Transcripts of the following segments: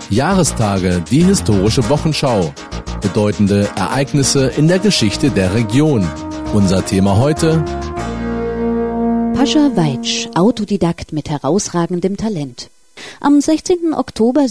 Jahrestage, die historische Wochenschau. Bedeutende Ereignisse in der Geschichte der Region. Unser Thema heute: Pascha Weitsch, Autodidakt mit herausragendem Talent. Am 16. Oktober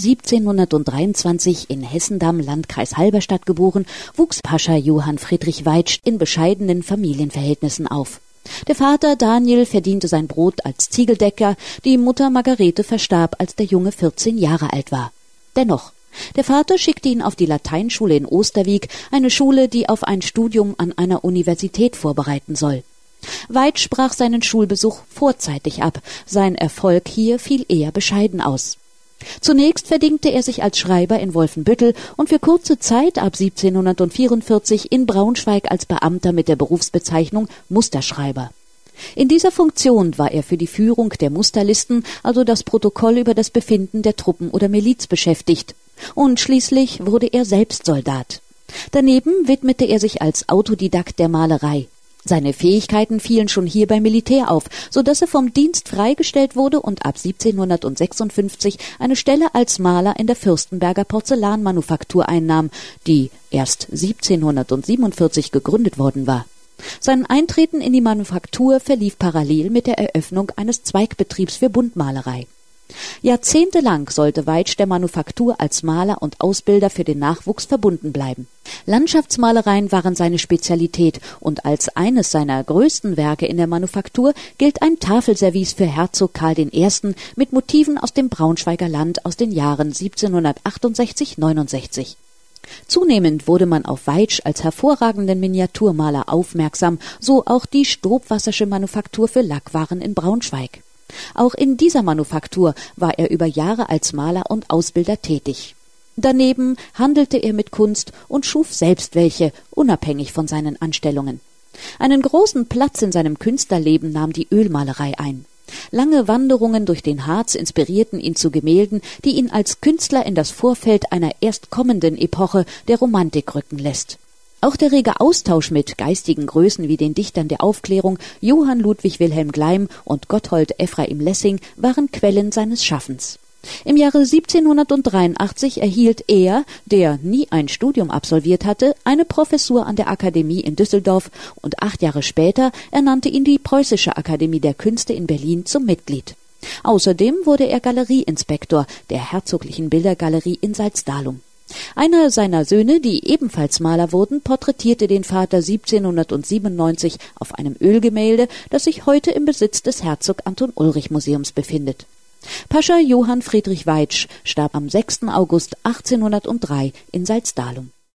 1723 in Hessendamm, Landkreis Halberstadt geboren, wuchs Pascha Johann Friedrich Weitsch in bescheidenen Familienverhältnissen auf. Der Vater Daniel verdiente sein Brot als Ziegeldecker, die Mutter Margarete verstarb, als der Junge 14 Jahre alt war. Dennoch, der Vater schickte ihn auf die Lateinschule in Osterwieck, eine Schule, die auf ein Studium an einer Universität vorbereiten soll. Weitsch brach seinen Schulbesuch vorzeitig ab, sein Erfolg hier fiel eher bescheiden aus. Zunächst verdingte er sich als Schreiber in Wolfenbüttel und für kurze Zeit ab 1744 in Braunschweig als Beamter mit der Berufsbezeichnung Musterschreiber. In dieser Funktion war er für die Führung der Musterlisten, also das Protokoll über das Befinden der Truppen oder Miliz, beschäftigt. Und schließlich wurde er selbst Soldat. Daneben widmete er sich als Autodidakt der Malerei. Seine Fähigkeiten fielen schon hier beim Militär auf, so dass er vom Dienst freigestellt wurde und ab 1756 eine Stelle als Maler in der Fürstenberger Porzellanmanufaktur einnahm, die erst 1747 gegründet worden war. Sein Eintreten in die Manufaktur verlief parallel mit der Eröffnung eines Zweigbetriebs für Buntmalerei. Jahrzehntelang sollte Weitsch der Manufaktur als Maler und Ausbilder für den Nachwuchs verbunden bleiben. Landschaftsmalereien waren seine Spezialität und als eines seiner größten Werke in der Manufaktur gilt ein Tafelservice für Herzog Karl I. mit Motiven aus dem Braunschweiger Land aus den Jahren 1768-69. Zunehmend wurde man auf Weitsch als hervorragenden Miniaturmaler aufmerksam, so auch die Stobwassersche Manufaktur für Lackwaren in Braunschweig. Auch in dieser Manufaktur war er über Jahre als Maler und Ausbilder tätig. Daneben handelte er mit Kunst und schuf selbst welche, unabhängig von seinen Anstellungen. Einen großen Platz in seinem Künstlerleben nahm die Ölmalerei ein. Lange Wanderungen durch den Harz inspirierten ihn zu Gemälden, die ihn als Künstler in das Vorfeld einer erst kommenden Epoche der Romantik rücken lässt. Auch der rege Austausch mit geistigen Größen wie den Dichtern der Aufklärung Johann Ludwig Wilhelm Gleim und Gotthold Ephraim Lessing waren Quellen seines Schaffens. Im Jahre 1783 erhielt er, der nie ein Studium absolviert hatte, eine Professur an der Akademie in Düsseldorf und 8 Jahre später ernannte ihn die Preußische Akademie der Künste in Berlin zum Mitglied. Außerdem wurde er Galerieinspektor der Herzoglichen Bildergalerie in Salzdalum. Einer seiner Söhne, die ebenfalls Maler wurden, porträtierte den Vater 1797 auf einem Ölgemälde, das sich heute im Besitz des Herzog-Anton-Ulrich-Museums befindet. Pascha Johann Friedrich Weitsch starb am 6. August 1803 in Salzdalum.